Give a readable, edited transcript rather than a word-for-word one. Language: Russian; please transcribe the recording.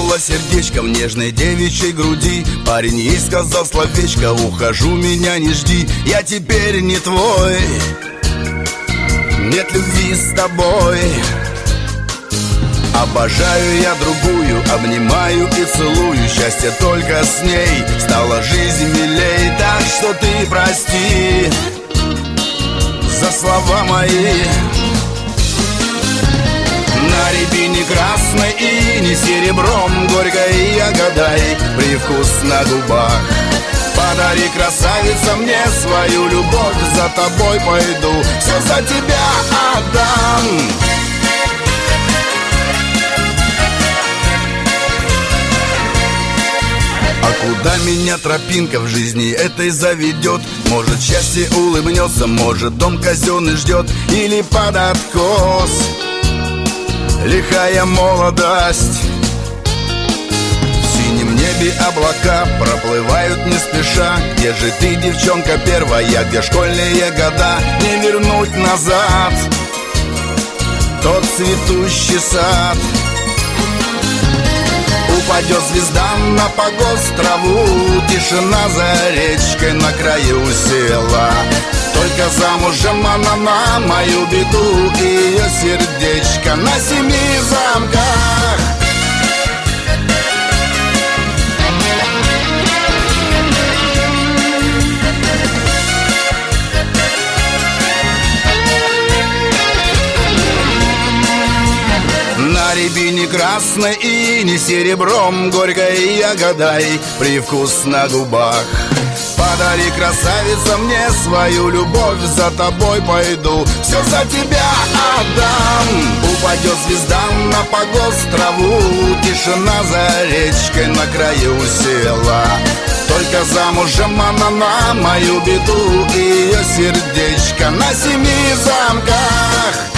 Ёкнуло сердечко в нежной девичьей груди. Парень ей сказал словечко: ухожу, меня не жди, я теперь не твой. Нет любви с тобой. Обожаю я другую, обнимаю и целую. Счастье только с ней, стала жизнь милей. Так что ты прости за слова мои. На рябине красной и не серебром, горькой ягодой привкус на губах. Подари, красавица, мне свою любовь, за тобой пойду, все за тебя отдам. А куда меня тропинка в жизни этой заведет? Может, счастье улыбнется, может, дом казенный ждет, или под откос лихая молодость. В синем небе облака проплывают не спеша. Где же ты, девчонка первая, где школьные года? Не вернуть назад тот цветущий сад. Упадет звезда на погост траву, тишина за речкой на краю села. Только замужем она на мою беду, и ее сердечко на 7 замках. На рябине красной и не серебром, горькой ягодой привкус на губах. Подари, красавица, мне свою любовь, за тобой пойду, все за тебя отдам. Упадет звезда на погост траву, тишина за речкой на краю села. Только замужем она на мою беду, и ее сердечко на 7 замках.